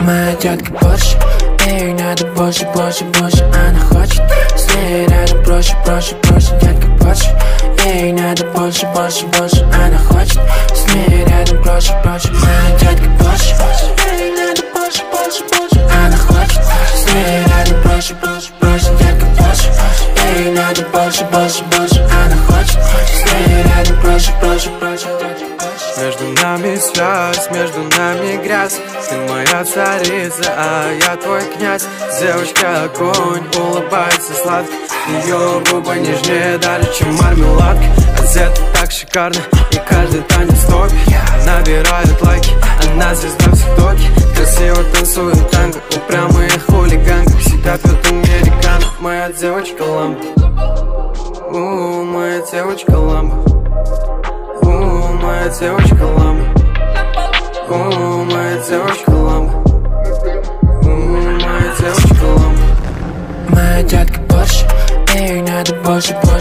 Моя детка Порше, ей надо больше, больше, больше. Она хочет с ней рядом проще, проще, проще. Детка Порше, ей надо больше, больше, больше. Она хочет с ней рядом проще, проще. Моя детка Порше, ей надо больше, больше, больше. Она хочет с ней рядом проще, проще, проще. Детка Порше, ей надо больше, больше, больше. Она хочет с ней рядом проще, проще, проще. Между нами связь, между нами грязь. Ты моя царица, а я твой князь. Девочка огонь, улыбается сладко. Ее губы нежнее дали, чем мармеладка. Одета так шикарно, и каждый танец топ. Набирает лайки, она звезда в тиктоке. Красиво танцует танго, упрямая хулиганка. Всегда пьет американо, моя девочка ламба. Моя девочка ламба. Моя девочка ламба. Моя девочка ламба. Моя девочка ламба. Моя детка Порше, ей надо больше, больше.